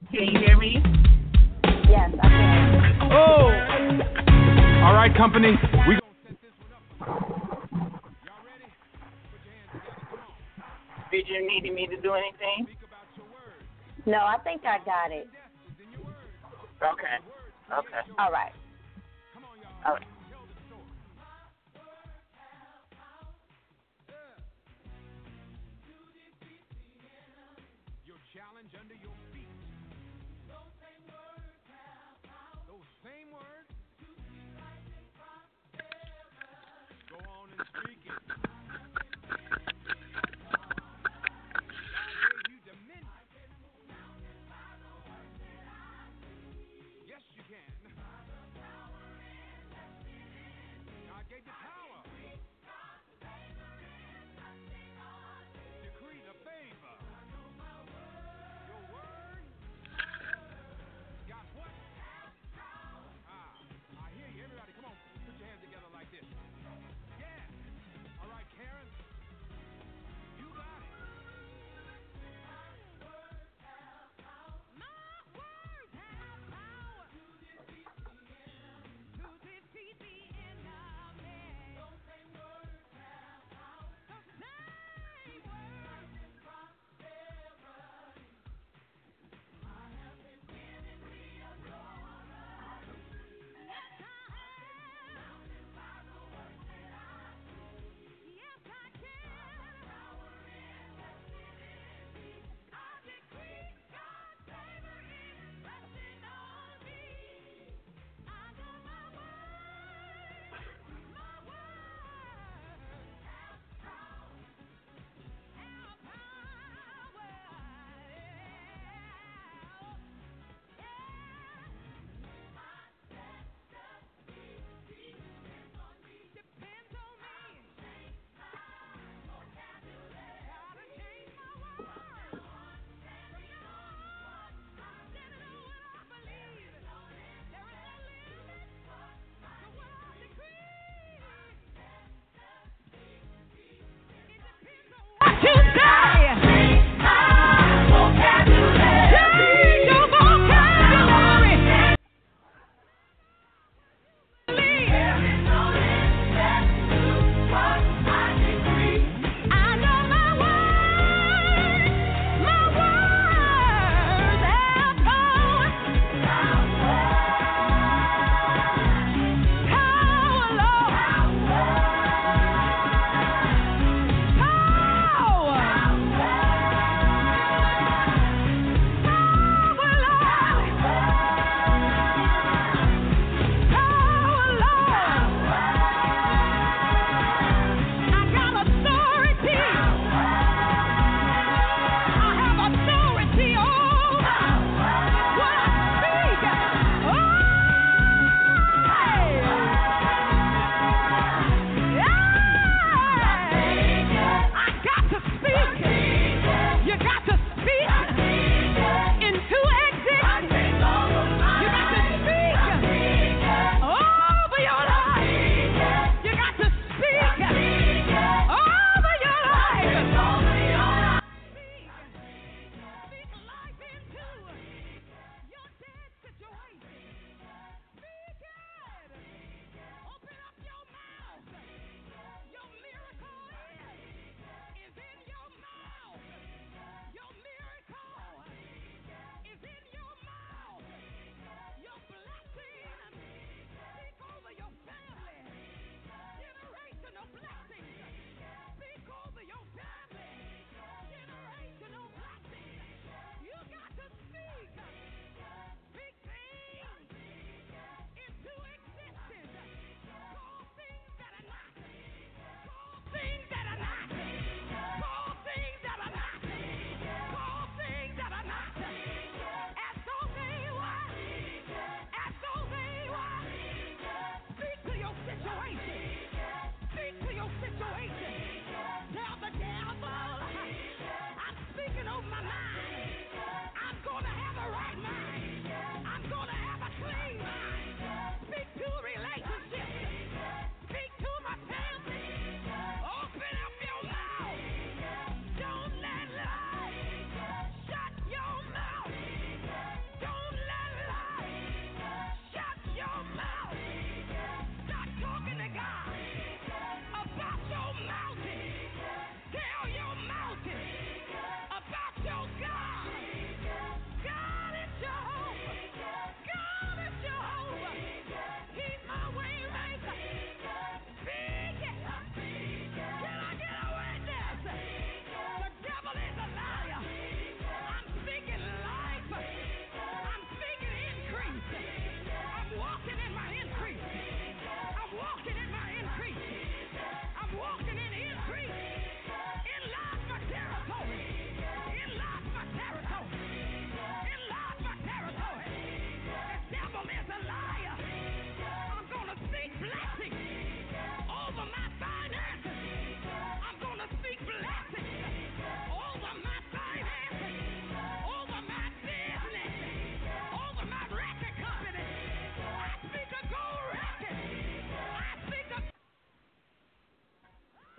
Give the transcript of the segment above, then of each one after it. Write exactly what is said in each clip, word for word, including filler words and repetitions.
Can you hear me? Yes, I can. Oh! All right, company. We gonna set this one up. Y'all ready? Put your hands together. Come on. Did you need me to do anything? Speak about your words. No, I think I got it. It's in your words. Okay. Okay. All right. Come on, y'all. All right. Tell the story. Your challenge under your feet. Those same words have power. Those same words. To speak life and prosperity. Go on and speak it. God gave you dominion. Yes, you can. God gave you power. Decree the favor. Your word. Got what? Ah, I hear you. Everybody, come on. Put your hands together like this. Yeah.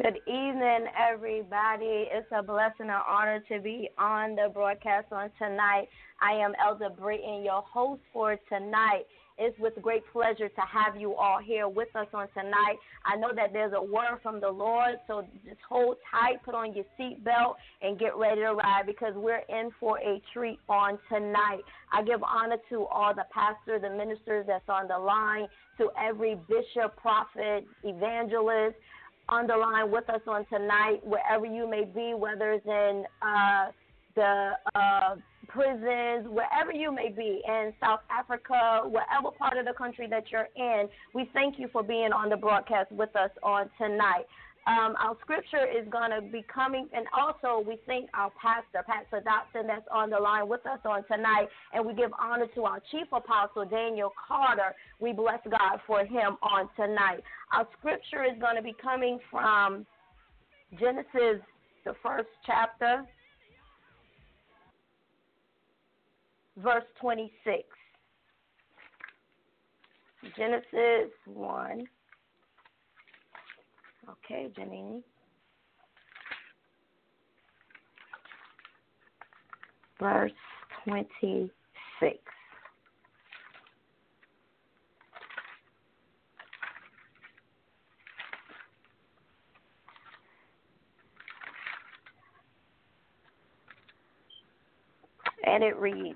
Good evening, everybody. It's a blessing and honor to be on the broadcast on tonight. I am Elder Britton, your host for tonight. It's with great pleasure to have you all here with us on tonight. I know that there's a word from the Lord, so just hold tight, put on your seatbelt, and get ready to ride because we're in for a treat on tonight. I give honor to all the pastors and ministers that's on the line, to every bishop, prophet, evangelist on the line with us on tonight, wherever you may be, whether it's in uh, the uh, prisons, wherever you may be, in South Africa, whatever part of the country that you're in, we thank you for being on the broadcast with us on tonight. Um, our scripture is going to be coming, and also we thank our pastor, Pastor Dotson, that's on the line with us on tonight, and we give honor to our chief apostle, Daniel Carter. We bless God for him on tonight. Our scripture is going to be coming from Genesis, the first chapter, verse twenty-six. Genesis one. Okay, Janine. Verse twenty-six. And it reads,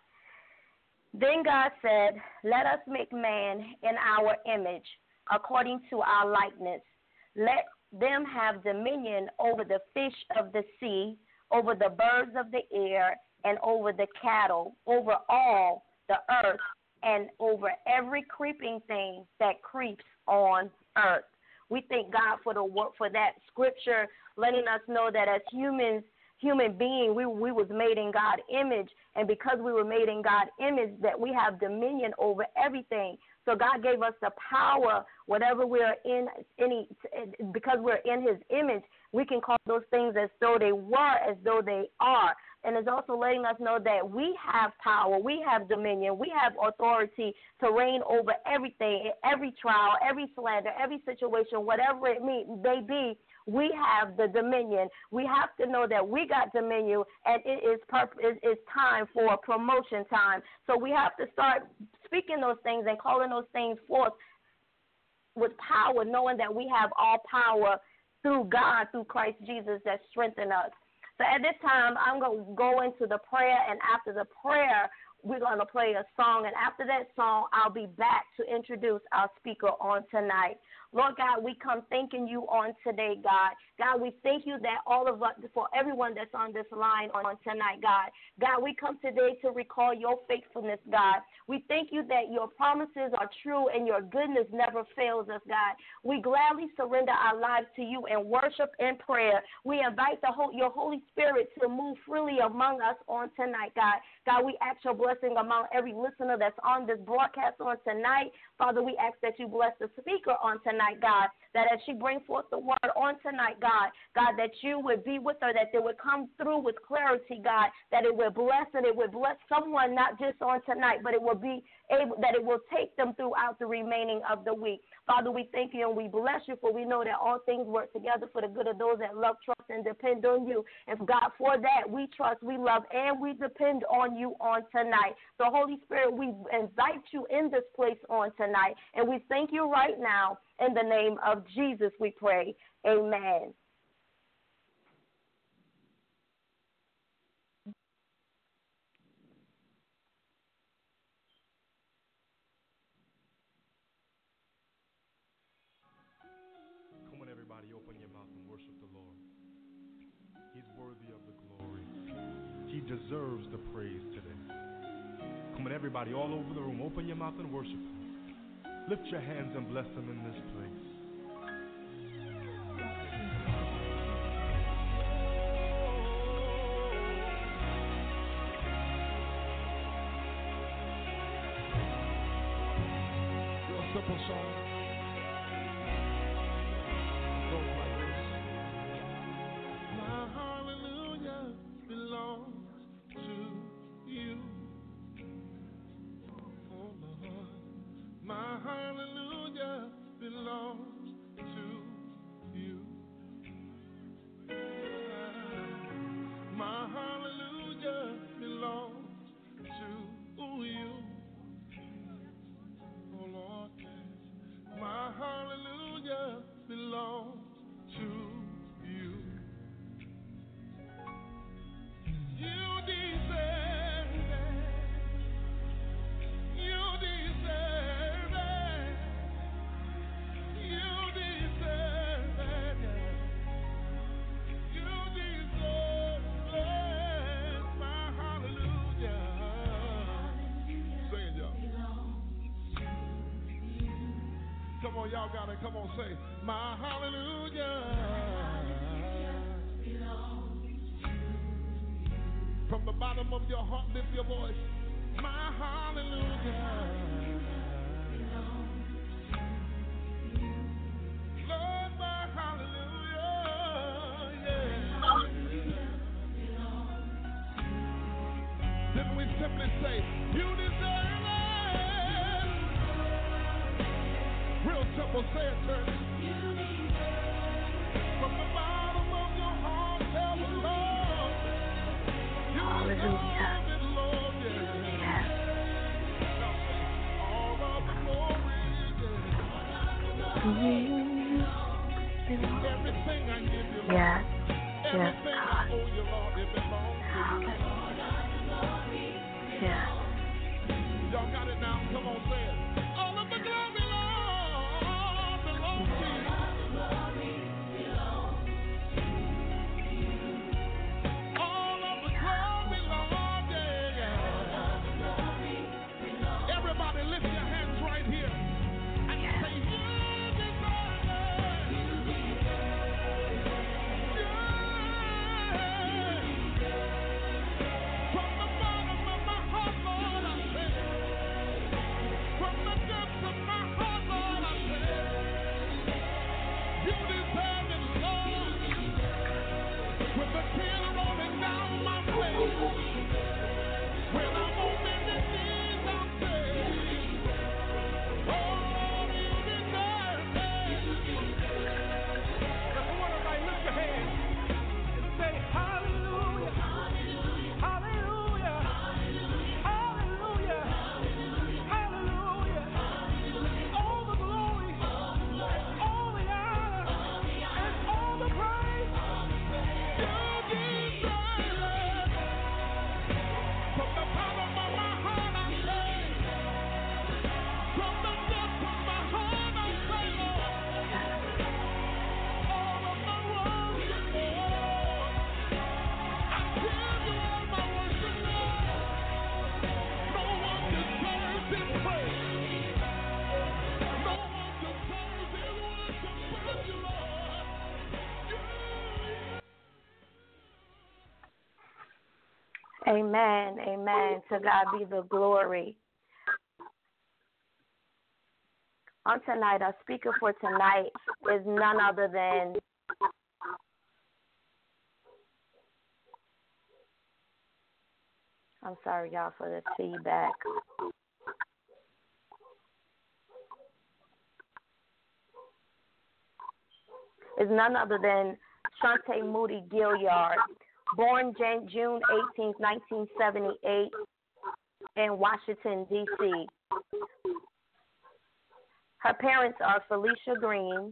Then God said, Let us make man in our image, according to our likeness. Let them have dominion over the fish of the sea, over the birds of the air, and over the cattle, over all the earth, and over every creeping thing that creeps on earth. We thank God for the work for that scripture, letting us know that as humans, human being, we we was made in God's image, and because we were made in God's image, that we have dominion over everything. So God gave us the power, whatever we're in, any because we're in His image, we can call those things as though they were, as though they are. And it's also letting us know that we have power, we have dominion, we have authority to reign over everything, every trial, every slander, every situation, whatever it may, may be. We have the dominion. We have to know that we got dominion, and it is purpose. It's time for promotion time. So we have to start speaking those things and calling those things forth with power, knowing that we have all power through God, through Christ Jesus that strengthens us. So at this time, I'm going to go into the prayer, and after the prayer, we're going to play a song. And after that song, I'll be back to introduce our speaker on tonight. Lord God, we come thanking you on today, God. God, we thank you that all of us, for everyone that's on this line on tonight, God. God, we come today to recall your faithfulness, God. We thank you that your promises are true and your goodness never fails us, God. We gladly surrender our lives to you in worship and prayer. We invite the whole, your Holy Spirit to move freely among us on tonight, God. God, we ask your blessing among every listener that's on this broadcast on tonight. Father, we ask that you bless the speaker on tonight, God, that as she brings forth the word on tonight, God, God, that you would be with her, that they would come through with clarity, God, that it would bless and it would bless someone not just on tonight, but it will be able, that it will take them throughout the remaining of the week. Father, we thank you and we bless you, for we know that all things work together for the good of those that love, trust, and depend on you. And God, for that, we trust, we love, and we depend on you on tonight. So, Holy Spirit, we invite you in this place on tonight, and we thank you right now. In the name of Jesus, we pray. Amen. Come on, everybody, open your mouth and worship the Lord. He's worthy of the glory. He deserves the praise today. Come on, everybody, all over the room, open your mouth and worship Him. Lift your hands and bless Him in this place. Real simple song. It goes like this. My hallelujah belongs to you. Oh Lord. My hallelujah belongs to you. Come on, y'all got it. Come on, say, my hallelujah. From the bottom of your heart, lift your voice. My hallelujah. Lord, my hallelujah. Yeah. Then we simply say, you deserve it. Real simple, say it, church. From the bottom of your heart, tell the Lord. You deserve it, Lord, yeah. Yes. All of the glory, yeah. Everything I give you, Lord. Yes. Everything I owe you, Lord, it belongs to you. Yes. Y'all got it now? Come on, say it. All of the glory, Lord, belongs to you. All of the glory, Lord, yeah. Everybody lift your hands right here and say, you deserve it. Yeah. From the bottom of my heart, Lord, I say, from the depths of my heart, Lord, I say, you deserve it, Lord. With the tears rolling down my face, when I'm on bended knees, I'll say, oh, you deserve it. That's what everybody lift your hands and say, hallelujah, hallelujah, hallelujah, hallelujah. All the glory, all the honor, and all the praise. You deserve it. From the bottom of my heart, I say, from the depths of my heart, I say, Lord, all of my worship, Lord, I give you all my worship, Lord. No one deserves this praise. No one deserves this worship but you, Lord. You, Amen. Amen. To God be the glory. On tonight, our speaker for tonight is none other than I'm sorry, y'all, for the feedback. Is none other than Shante Moody Gilliard, born Jan- June eighteenth, nineteen seventy-eight, in Washington, D C Her parents are Felicia Green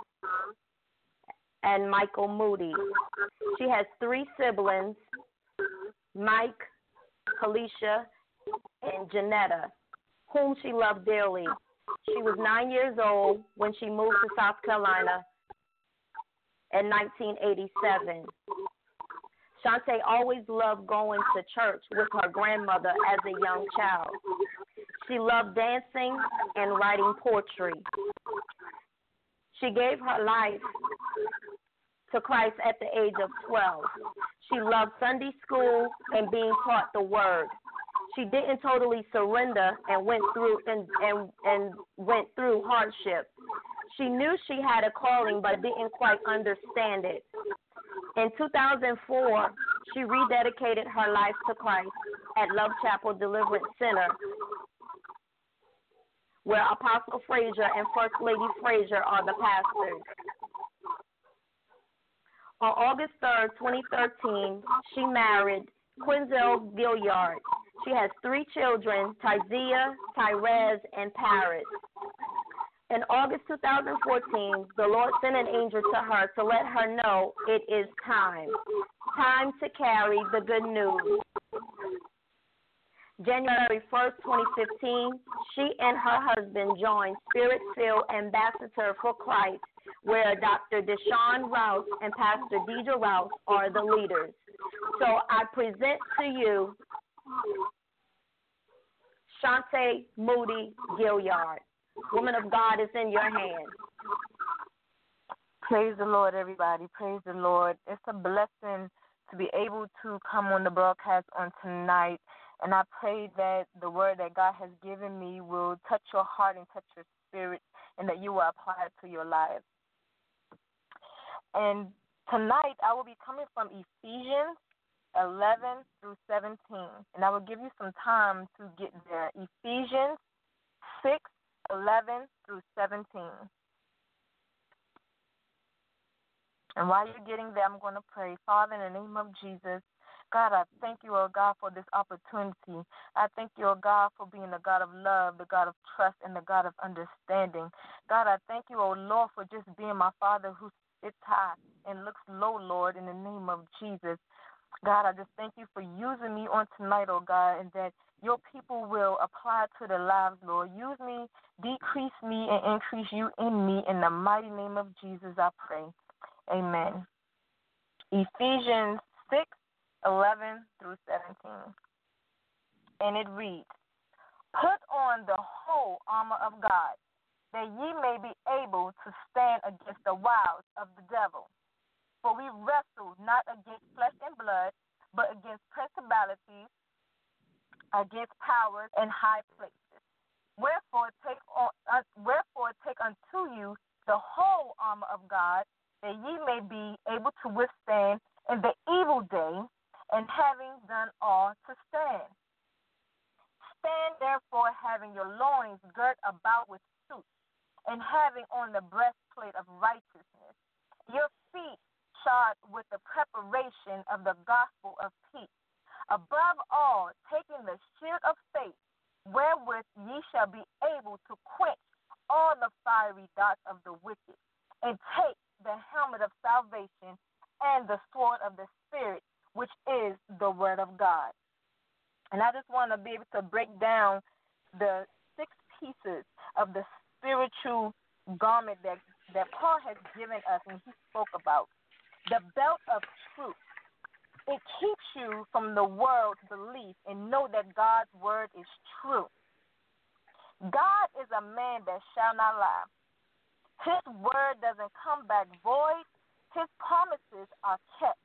and Michael Moody. She has three siblings, Mike, Felicia, and Janetta, whom she loved dearly. She was nine years old when she moved to South Carolina in nineteen eighty-seven. Shante always loved going to church with her grandmother as a young child. She loved dancing and writing poetry. She gave her life to Christ at the age of twelve. She loved Sunday school and being taught the word. She didn't totally surrender and went through and, and, and went through hardship. She knew she had a calling but didn't quite understand it. In two thousand four, she rededicated her life to Christ at Love Chapel Deliverance Center, where Apostle Frazier and First Lady Frazier are the pastors. On August third, twenty thirteen, she married Quinzel Gilliard. She has three children, Tyzia, Tyrez, and Paris. In August two thousand fourteen, the Lord sent an angel to her to let her know it is time. Time to carry the good news. January first, twenty fifteen, she and her husband joined Spirit-Filled Ambassador for Christ, where Doctor Deshaun Rouse and Pastor Deidre Rouse are the leaders. So I present to you Shante Moody Gilliard. Woman of God, it's in your hands. Praise the Lord, everybody. Praise the Lord. It's a blessing to be able to come on the broadcast on tonight. And I pray that the word that God has given me will touch your heart and touch your spirit, and that you will apply it to your life. And tonight I will be coming from Ephesians eleven through seventeen. And I will give you some time to get there. Ephesians six, eleven through seventeen. And while you're getting there, I'm going to pray. Father, in the name of Jesus, God, I thank you, oh God, for this opportunity. I thank you, oh God, for being the God of love, the God of trust, and the God of understanding. God, I thank you, oh Lord, for just being my Father who sits high and looks low, Lord, in the name of Jesus. God, I just thank you for using me on tonight, oh God, and that your people will apply it to their lives, Lord. Use me, decrease me, and increase you in me. In the mighty name of Jesus, I pray. Amen. Ephesians six, eleven through seventeen. And it reads, "Put on the whole armor of God, that ye may be able to stand against the wiles of the devil. For we wrestle not against flesh and blood, but against principalities, against powers and high places. Wherefore take on, uh, wherefore take unto you the whole armor of God, that ye may be able to withstand in the evil day, and having done all to stand. Stand therefore, having your loins girt about with truth, and having on the breastplate of righteousness, your feet shod with the preparation of the gospel of peace. Above all, taking the shield of faith, wherewith ye shall be able to quench all the fiery darts of the wicked, and take the helmet of salvation and the sword of the Spirit, which is the word of God." And I just want to be able to break down the six pieces of the spiritual garment that, that Paul has given us and he spoke about. The belt of truth. It keeps you from the world's belief and know that God's word is true. God is a man that shall not lie. His word doesn't come back void. His promises are kept.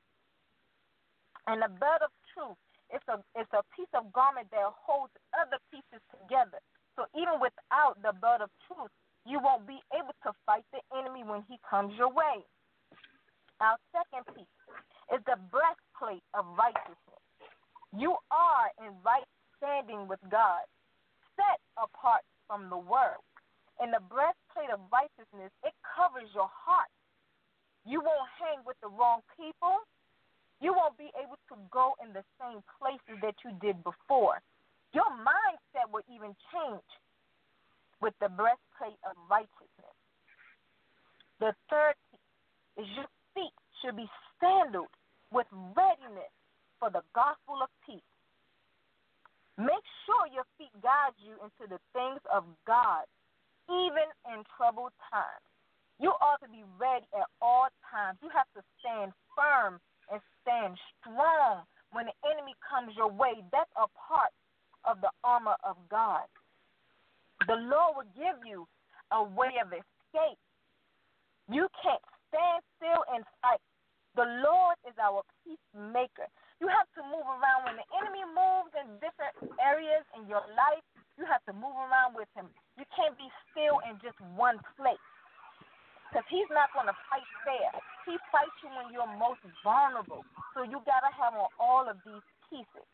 And the belt of truth, it's a, it's a piece of garment that holds other pieces together. So even without the belt of truth, you won't be able to fight the enemy when he comes your way. Our second piece is the breastplate of righteousness. You are in right standing with God, set apart from the world. And the breastplate of righteousness, it covers your heart. You won't hang with the wrong people. You won't be able to go in the same places that you did before. Your mindset will even change with the breastplate of righteousness. The third piece is your feet should be sandaled with readiness for the gospel of peace. Make sure your feet guide you into the things of God, even in troubled times. You ought to be ready at all times. You have to stand firm and stand strong when the enemy comes your way. That's a part of the armor of God. The Lord will give you a way of escape. You can't stand still and fight. The Lord is our peacemaker. You have to move around. When the enemy moves in different areas in your life, you have to move around with him. You can't be still in just one place, because he's not going to fight fair. He fights you when you're most vulnerable. So you got to have on all of these pieces.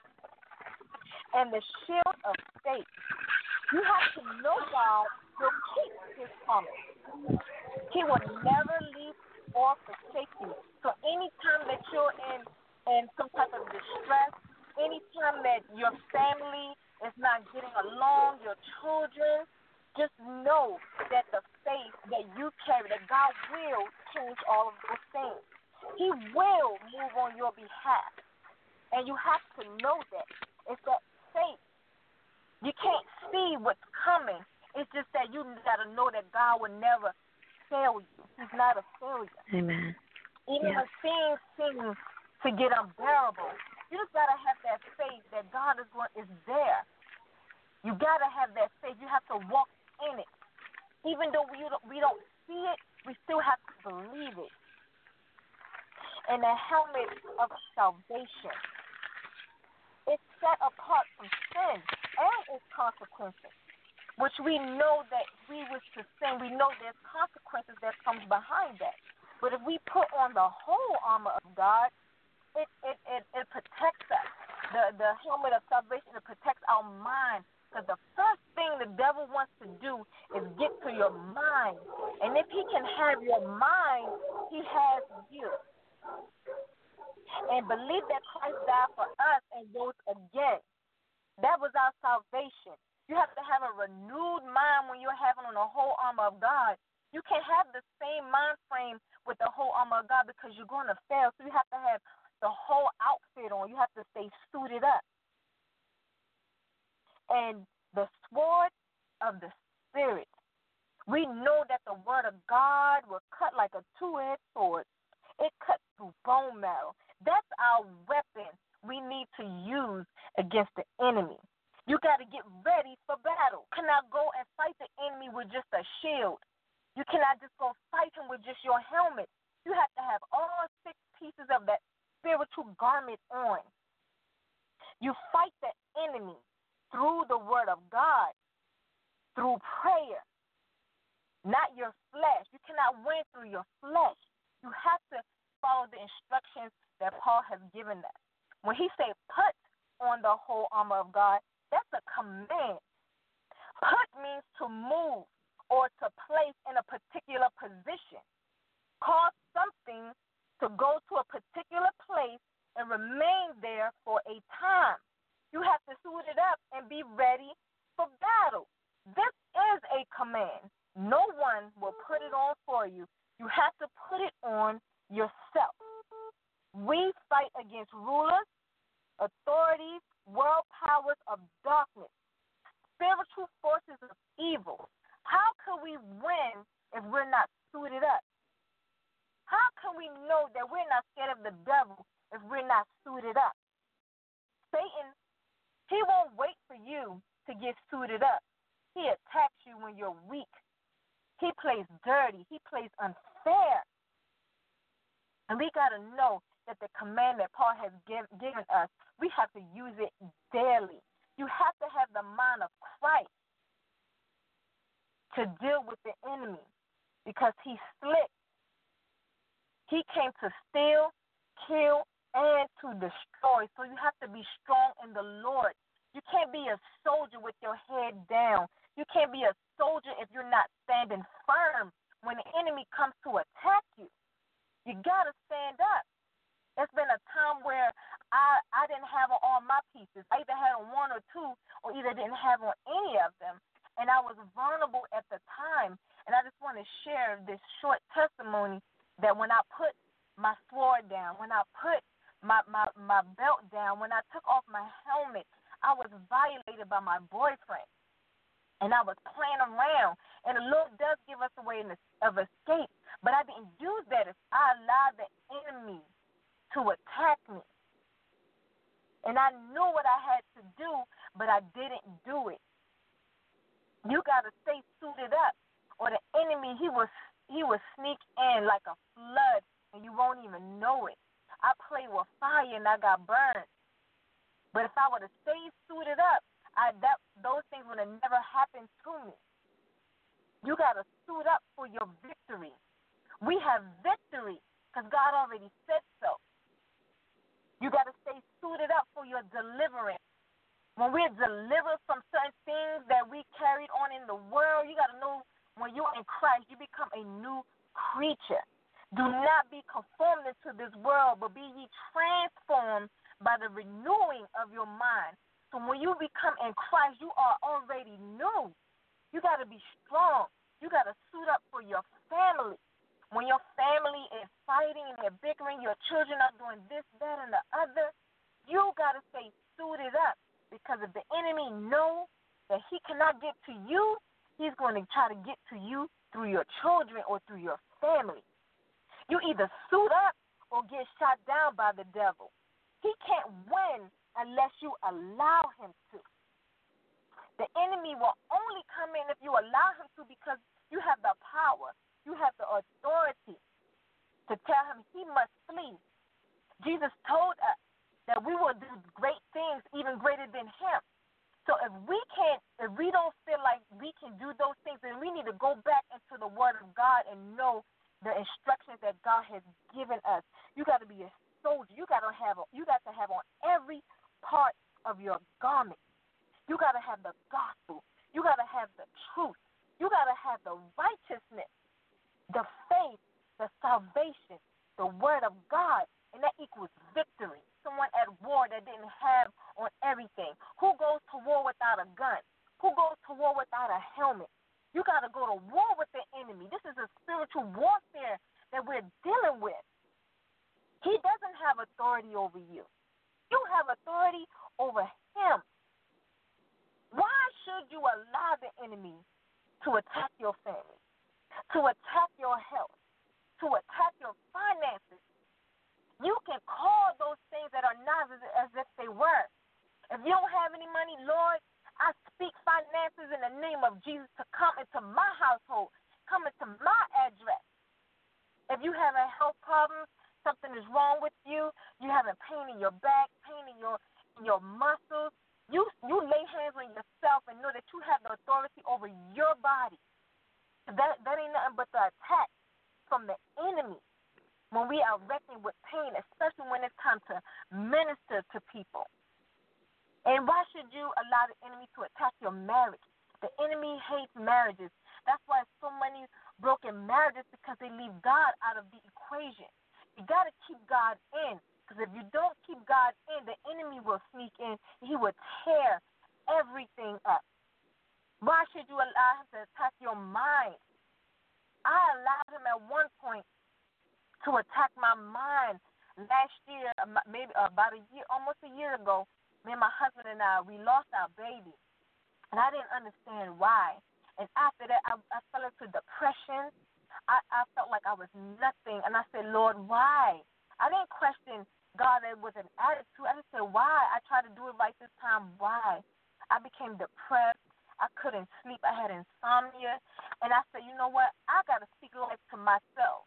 And the shield of faith. You have to know God will keep his promise. He will never leave or forsake you. So anytime that you're in, in some type of distress, anytime that your family is not getting along, your children, just know that the faith that you carry, that God will change all of those things. He will move on your behalf. And you have to know that. It's that faith. You can't see what's coming. It's just that you got to know that God will never fail you. He's not a failure. Amen. Even Yeah. when things seem to get unbearable, you just got to have that faith that God is, is there. You got to have that faith. You have to walk in it. Even though we don't, we don't see it, we still have to believe it. And the helmet of salvation. It's set apart from sin and its consequences, which we know that we wish to sin. We know there's consequences that comes behind that. But if we put on the whole armor of God, it it, it, it protects us. The, the helmet of salvation, it protects our mind. Because the first thing the devil wants to do is get to your mind. And if he can have your mind, he has you. And believe that Christ died for us and rose again. That was our salvation. You have to have a renewed mind when you're having on the whole armor of God. You can't have the same mind frame with the whole armor of God because you're going to fail. So you have to have the whole outfit on. You have to stay suited up. And the sword of the Spirit. We know that the word of God will cut like a two-edged sword. It cuts through bone marrow. That's our weapon we need to use against the enemy. You got to get ready for battle. You cannot go and fight the enemy with just a shield. You cannot just go fight him with just your helmet. You have to have all six pieces of that spiritual garment on. You fight the enemy through the word of God, through prayer, not your flesh. You cannot win through your flesh. You have to follow the instructions that Paul has given us. When he said put on the whole armor of God, that's a command. Put means to move or to place in a particular position. Cause something to go to a particular place and remain there for a time. You have to suit it up and be ready for battle. This is a command. No one will put it on for you. You have to put it on yourself. We fight against rulers, authorities, world powers of darkness, spiritual forces of evil. How can we win if we're not suited up? How can we know that we're not scared of the devil if we're not suited up? Satan, he won't wait for you to get suited up. He attacks you when you're weak. He plays dirty. He plays unfair. And we got to know that the command that Paul has give, given us, we have to use it daily. You have to have the mind of Christ to deal with the enemy because he's slick. He came to steal, kill, and to destroy. So you have to be strong in the Lord. You can't be a soldier with your head down. You can't be a soldier if you're not standing firm when the enemy comes to attack you. You got to stand up. There's been a time where I, I didn't have on all my pieces. I either had on one or two or either didn't have on any of them. And I was vulnerable at the time. And I just want to share this short testimony that when I put my sword down, when I put my, my, my belt down, when I took off my helmet, I was violated by my boyfriend. And I was playing around. And the Lord does give us a way of escape. But I didn't use that if I allowed the enemy to attack me. And I knew what I had to do, but I didn't do it. You got to stay suited up, or the enemy, he will, he will sneak in like a flood, and you won't even know it. I played with fire, and I got burned. But if I would have stayed suited up, I, that, those things would have never happened to me. You got to suit up for your victory. We have victory because God already said so. You got to stay suited up for your deliverance. When we're delivered from certain things that we carried on in the world, you got to know when you're in Christ, you become a new creature. Do not be conformed into this world, but be ye transformed by the renewing of your mind. So when you become in Christ, you are already new. You got to be strong. You got to suit up for your family. When your family is fighting and they're bickering, your children are doing this, that, and the other, you got to stay suited up. Because if the enemy knows that he cannot get to you, he's going to try to get to you through your children or through your family. You either suit up or get shot down by the devil. He can't win unless you allow him to. The enemy will only come in if you allow him to, because You have the power. You have the authority to tell him he must flee. Jesus told us that we will do great things, even greater than him. So if we can't, if we don't feel like we can do those things, then we need to go back into the Word of God and know the instructions that God has given us. You got to be a soldier. You got to have, you got to have on every part of your garment. You got to have the gospel. You got to have the truth. You got to have the righteousness, the faith, the salvation, the Word of God, and that equals victory. Someone at war that didn't have on everything. Who goes to war without a gun? Who goes to war without a helmet? You got to go to war with the enemy. This is a spiritual warfare that we're dealing with. He doesn't have authority over you. You have authority over him. Why should you allow the enemy to attack your family, to attack your health, to attack your finances? You can call those things that are not as, as if they were. If you don't have any money, Lord, I speak finances in the name of Jesus to come into my household, come into my address. If you have a health problem, something is wrong with you, you have a pain in your back, pain in your in your muscles, you you lay hands on yourself and know that you have the authority over your body. That that ain't nothing but the attack from the enemy. When we are reckoning with pain, especially when it's time to minister to people. And why should you allow the enemy to attack your marriage? The enemy hates marriages. That's why so many broken marriages, because they leave God out of the equation. You got to keep God in, because if you don't keep God in, the enemy will sneak in. He will tear everything up. Why should you allow him to attack your mind? I allowed him at one point to attack my mind. Last year, maybe about a year, almost a year ago, me and my husband and I, we lost our baby. And I didn't understand why. And after that, I, I fell into depression. I, I felt like I was nothing. And I said, Lord, why? I didn't question God that it was an attitude. I just said, why? I tried to do it right this time. Why? I became depressed. I couldn't sleep. I had insomnia. And I said, you know what? I got to speak life to myself.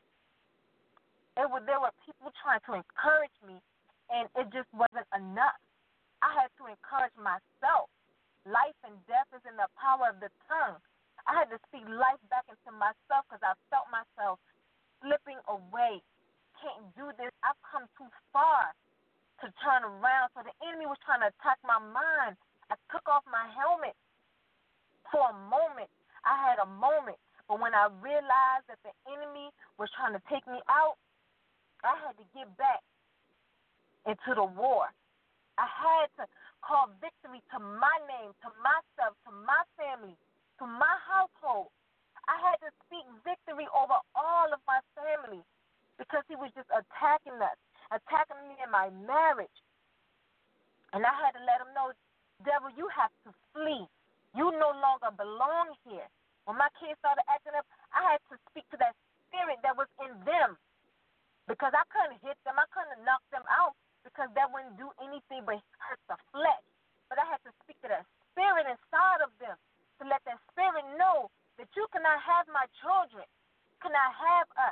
It was, there were people trying to encourage me, and it just wasn't enough. I had to encourage myself. Life and death is in the power of the tongue. I had to speak life back into myself because I felt myself slipping away. Can't do this. I've come too far to turn around. So the enemy was trying to attack my mind. I took off my helmet for a moment. I had a moment. But when I realized that the enemy was trying to take me out, I had to get back into the war. I had to call victory to my name, to myself, to my family, to my household. I had to speak victory over all of my family because he was just attacking us, attacking me in my marriage. And I had to let him know, devil, you have to flee. You no longer belong here. When my kids started acting up, I had to speak to that spirit that was in them. Because I couldn't hit them, I couldn't knock them out, because that wouldn't do anything but hurt the flesh. But I had to speak to that spirit inside of them to let that spirit know that you cannot have my children, cannot have us.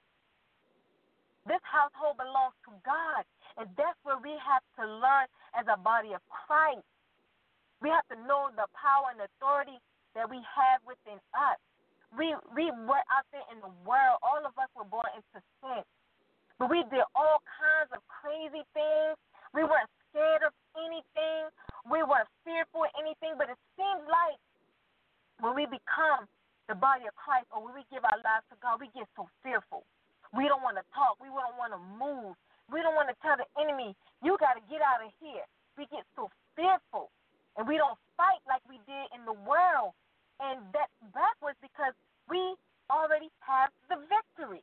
This household belongs to God, and that's where we have to learn as a body of Christ. We have to know the power and authority that we have within us. We we were out there in the world. All of us were born into sin. But we did all kinds of crazy things. We weren't scared of anything. We weren't fearful of anything. But it seems like when we become the body of Christ or when we give our lives to God, we get so fearful. We don't want to talk. We don't want to move. We don't want to tell the enemy, you got to get out of here. We get so fearful. And we don't fight like we did in the world. And that's backwards because we already have the victory.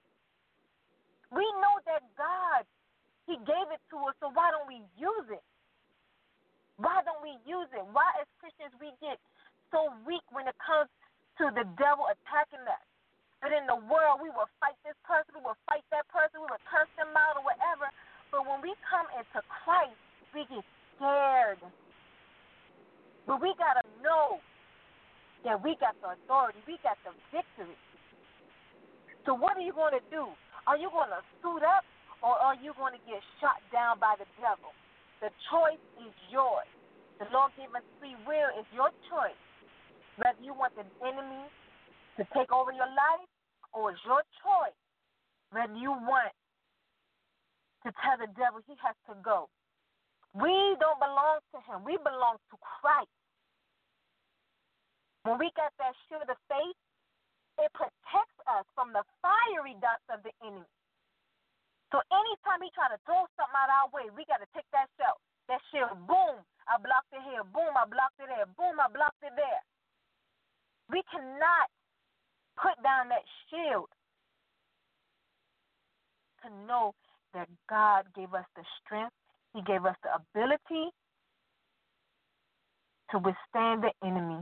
We know that God, he gave it to us, so why don't we use it? Why don't we use it? Why, as Christians, we get so weak when it comes to the devil attacking us? But in the world, we will fight this person, we will fight that person, we will curse them out or whatever. But when we come into Christ, we get scared. But we got to know that we got the authority, we got the victory. So what are you going to do? Are you going to suit up, or are you going to get shot down by the devil? The choice is yours. The Lord gave us free will. It's your choice. Whether you want the enemy to take over your life, or it's your choice whether you want to tell the devil he has to go. We don't belong to him. We belong to Christ. When we got that shield of faith, it protects us from the fiery darts of the enemy. So anytime he try to throw something out our way, we got to take that shield. That shield, boom, I blocked it here. Boom, I blocked it there. Boom, I blocked it there. We cannot put down that shield to know that God gave us the strength. He gave us the ability to withstand the enemy.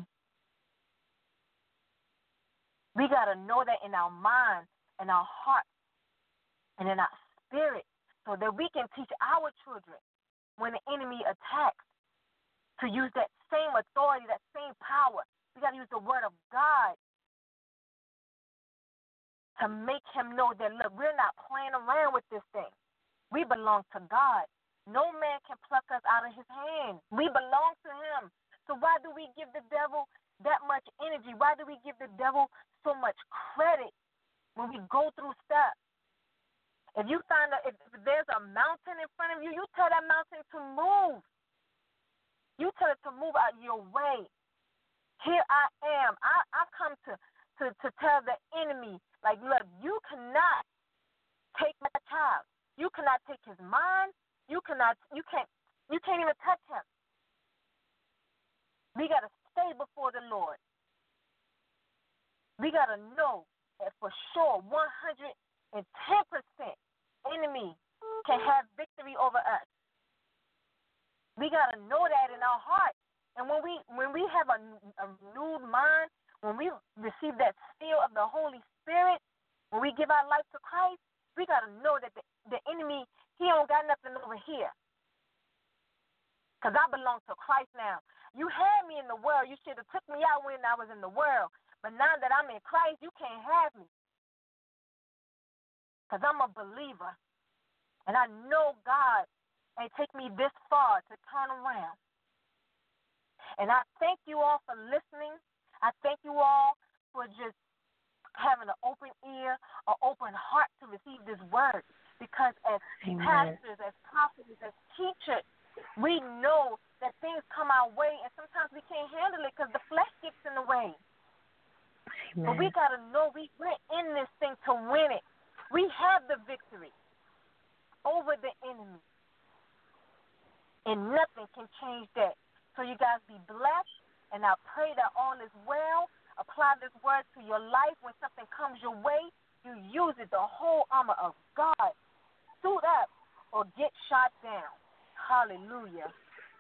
We got to know that in our mind, in our heart, and in our spirit, so that we can teach our children when the enemy attacks to use that same authority, that same power. We got to use the word of God to make him know that, look, we're not playing around with this thing. We belong to God. No man can pluck us out of his hand. We belong to him. So why do we give the devil that much energy? Why do we give the devil so much credit when we go through stuff? If you find that if there's a mountain in front of you, you tell that mountain to move. You tell it to move out of your way. Here I am. I, I come to, to, to tell the enemy, like, look, you cannot take my child. You cannot take his mind. You cannot. You can't. You can't even touch him. We got to stay before the Lord. We got to know that for sure, one hundred ten percent enemy can have victory over us. We got to know that in our heart. And when we when we have a, a renewed mind, when we receive that seal of the Holy Spirit, when we give our life to Christ, we got to know that the, the enemy, he don't got nothing over here. Because I belong to Christ now. You had me in the world. You should have took me out when I was in the world. But now that I'm in Christ, you can't have me. Because I'm a believer. And I know God ain't take me this far to turn around. And I thank you all for listening. I thank you all for just having an open ear, an open heart to receive this word. Because as Amen. Pastors, as prophets, as teachers, we know that things come our way, and sometimes we can't handle it because the flesh gets in the way. Amen. But we got to know we, we're in this thing to win it. We have the victory over the enemy, and nothing can change that. So you guys be blessed, and I pray that all is well. Apply this word to your life. When something comes your way, you use it, the whole armor of God. Suit up or get shot down. Hallelujah.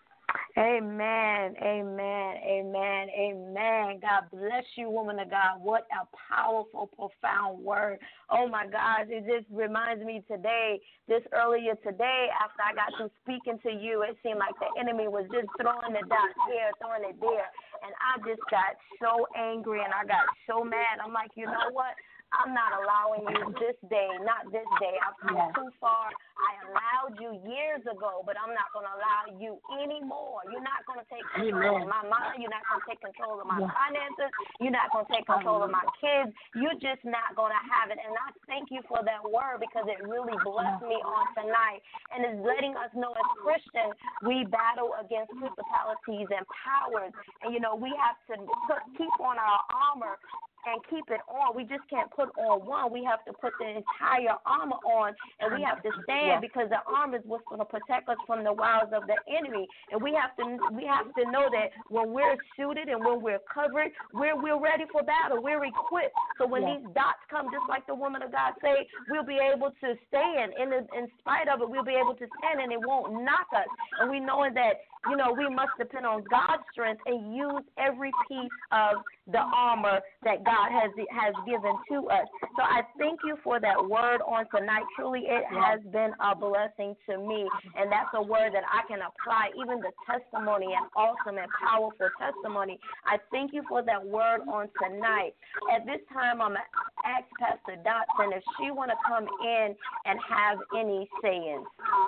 Amen, amen, amen, amen. God bless you, woman of God. What a powerful, profound word. Oh, my God, it just reminds me today, this earlier today, after I got through speaking to you, it seemed like the enemy was just throwing it down here, throwing it there. And I just got so angry and I got so mad. I'm like, you know what? I'm not allowing you this day, not this day. I've come yeah. too far. I allowed you years ago, but I'm not going to allow you anymore. You're not going to take control Amen. Of my mind. You're not going to take control of my yeah. finances. You're not going to take control of my kids. You're just not going to have it. And I thank you for that word because it really blessed me on tonight. And it's letting us know as Christians, we battle against principalities and powers. And, you know, we have to put, keep on our armor and keep it on. We just can't put on one. We have to put the entire armor on, and we have to stand yeah. because the armor is what's going to protect us from the wiles of the enemy. And we have to we have to know that when we're suited and when we're covered, we're we're ready for battle. We're equipped. So when yeah. these dots come, just like the woman of God say, we'll be able to stand. In the, in spite of it, we'll be able to stand, and it won't knock us. And we know that, you know, we must depend on God's strength and use every piece of the armor that God God has has given to us. So I thank you for that word on tonight. Truly, it has been a blessing to me, and that's a word that I can apply, even the testimony, an awesome and powerful testimony. I thank you for that word on tonight. At this time, I'm going to ask Pastor Dotson if she want to come in and have any sayings.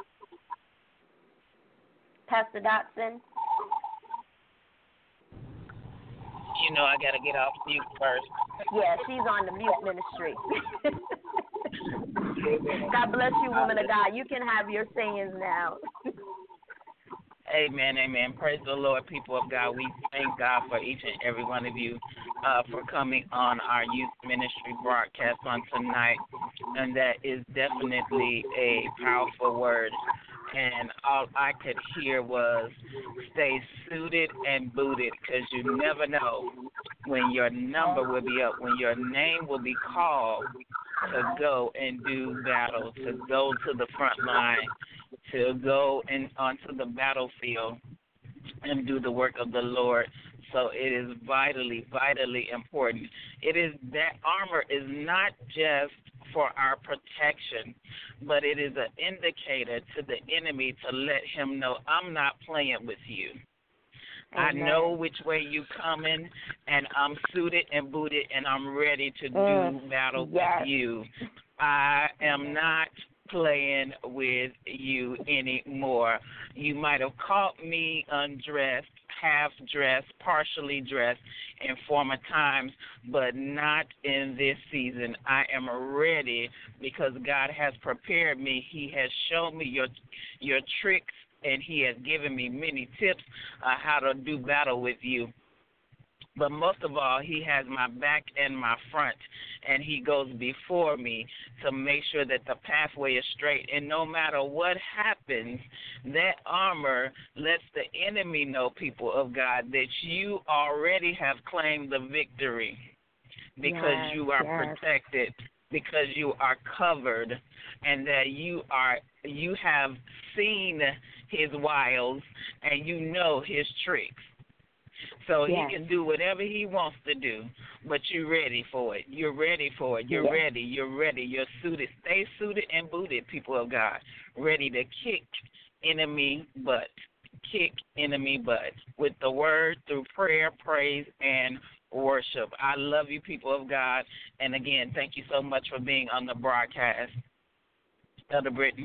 Pastor Dotson? You know I got to get off mute first. Yeah, she's on the mute ministry. God bless you, woman of God. You can have your sayings now. Amen, amen. Praise the Lord, people of God. We thank God for each and every one of you uh, for coming on our youth ministry broadcast on tonight. And that is definitely a powerful word. And all I could hear was stay suited and booted, because you never know when your number will be up, when your name will be called to go and do battle, to go to the front line, to go in, onto the battlefield and do the work of the Lord. So it is vitally, vitally important. It is that armor is not just for our protection, but it is an indicator to the enemy to let him know, I'm not playing with you. Amen. I know which way you coming, and I'm suited and booted, and I'm ready to mm. do battle yes. with you. I am not playing with you anymore. You might have caught me undressed, half-dressed, partially dressed in former times, but not in this season. I am ready because God has prepared me. He has shown me your your tricks, and He has given me many tips on how to do battle with you. But most of all, He has my back and my front, and He goes before me to make sure that the pathway is straight. And no matter what happens, that armor lets the enemy know, people of God, that you already have claimed the victory because yes, you are yes. protected, because you are covered, and that you are you have seen His wiles and you know His tricks. So yes. He can do whatever He wants to do, but you're ready for it. You're ready for it. You're yes. ready. You're ready. You're suited. Stay suited and booted, people of God. Ready to kick enemy butt. Kick enemy butt with the word, through prayer, praise, and worship. I love you, people of God. And again, thank you so much for being on the broadcast. Elder Brittany.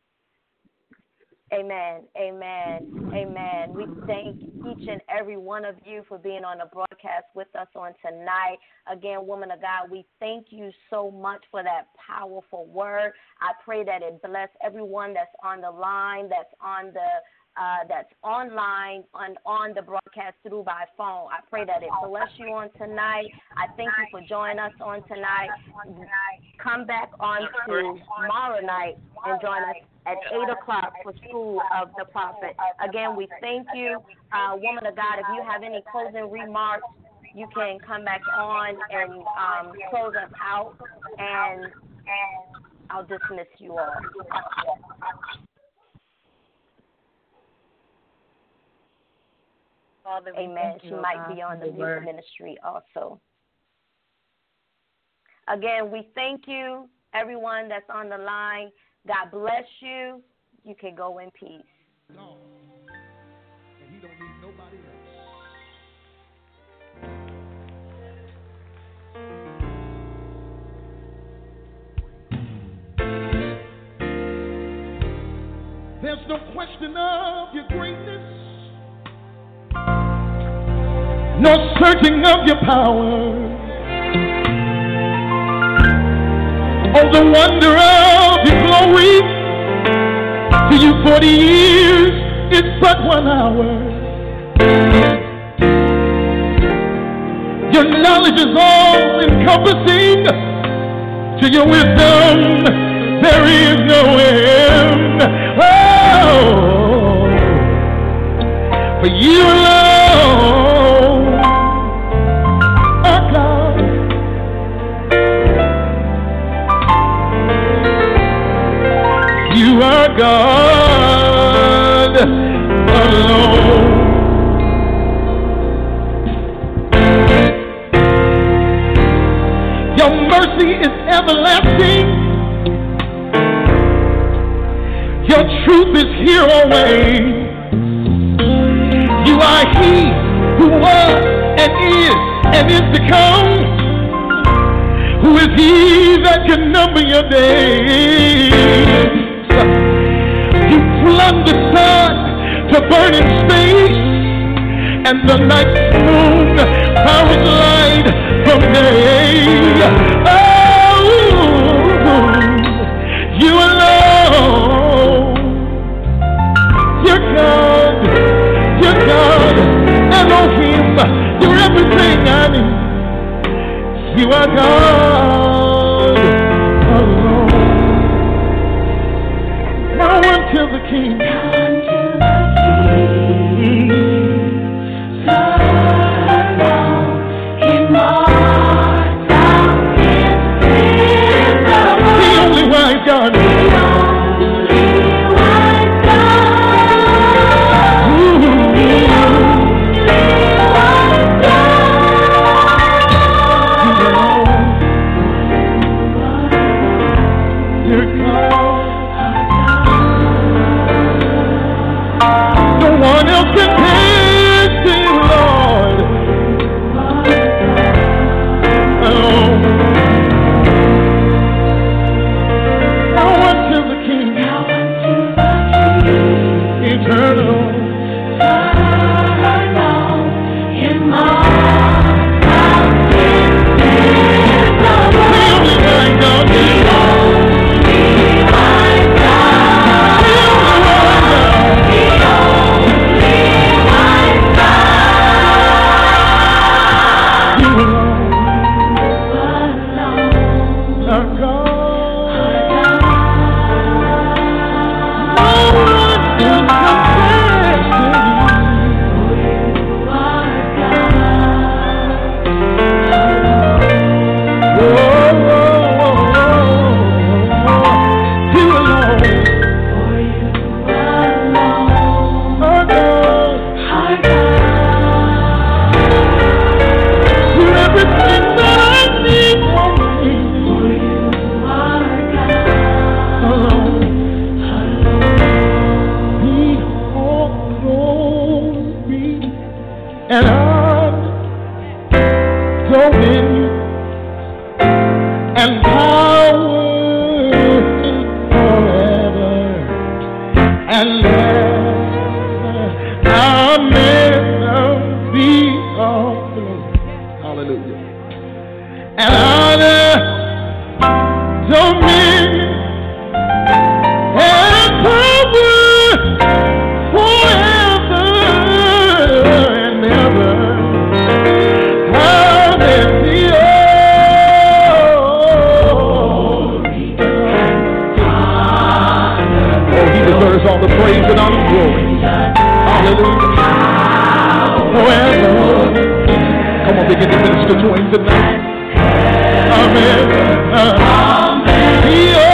Amen, amen, amen. We thank each and every one of you for being on the broadcast with us on tonight. Again, woman of God, we thank you so much for that powerful word. I pray that it bless everyone that's on the line, that's on the Uh, that's online and on the broadcast through by phone. I pray that it bless you on tonight. I thank you for joining us on tonight. Come back on to tomorrow night and join us at eight o'clock for School of the Prophet. Again, we thank you. Uh, woman of God, if you have any closing remarks, you can come back on and um, close us out, and I'll dismiss you all. Father, amen. She might be on the youth ministry also. Again, we thank you, everyone that's on the line. God bless you. You can go in peace. No. And He don't need nobody else. There's no question of your greatness, no searching of your power. Oh, the wonder of your glory. To you forty years is but one hour. Your knowledge is all encompassing. To your wisdom there is no end. Oh, for you alone are God. You are God alone. and is to come. Who is he that can number your days? You flung the sun to burn in space, and the night's moon found its light from day. Oh, you alone. You're God. You're God. Elohim. You're everything I need. You are God alone. Now unto the King. God. The only wise God. Ooh. The only wise God. Dear God. No one else compares to you, Lord. Alone. Eternal, eternal, immortal, invisible. The only wise God, the only wise God, the only wise God. You alone, our God. And honor, dominion, and power forever and ever. Amen. Be all glory. Hallelujah. And honor, dominion, and power forever. All the praise and honor and glory. Hallelujah. Forever. Come on, begin to minister to him tonight. Amen. Amen. Yeah.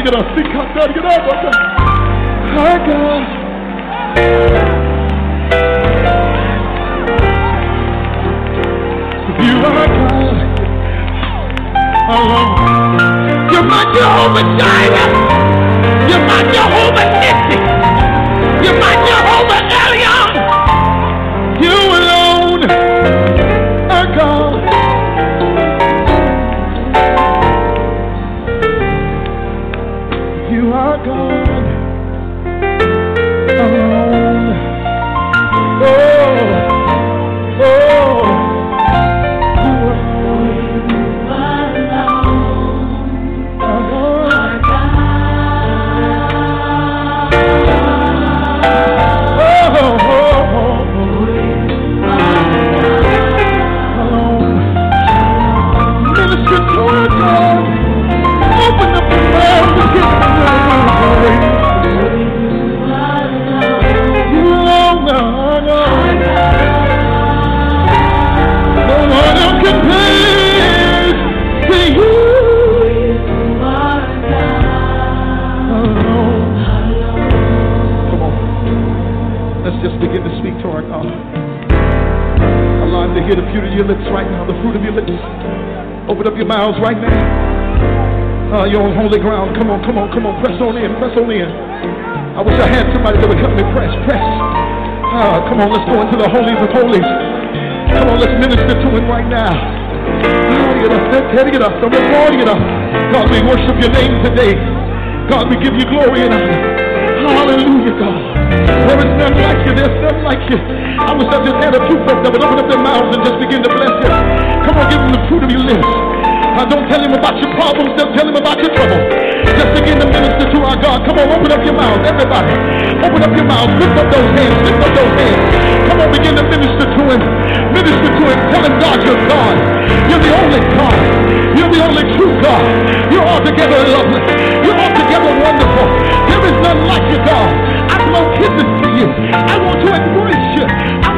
get up. See, come down, get up. Our God. You are God alone. You're my Jehovah Jireh. You're my Jehovah Nissi. You're my Jehovah Elion. You alone are God. You are God alone. Oh, oh. Hear the fruit of your lips right now, the fruit of your lips. Open up your mouths right now. Uh, you're on holy ground. Come on, come on, come on. Press on in, press on in. I wish I had somebody that would help me press, press. Uh, come on, let's go into the holies of holies. Come on, let's minister to him right now. Get up, get up, get up. God, we worship your name today. God, we give you glory and honor. Hallelujah, God. There is none like you. There's none like you. I wish I just had a few folks that would open up their mouths and just begin to bless him. Come on, give him the fruit of your lips. Uh, don't tell him about your problems. Don't tell him about your trouble. Just begin to minister to our God. Come on, open up your mouths, everybody. Open up your mouths. Lift up those hands. Lift up those hands. Come on, begin to minister to him. Minister to him. Tell him, God, you're God. You're the only God. You're the only true God. You're altogether lovely. You're altogether wonderful. There is none like you, God. I blow kisses to you. I want to embrace you. I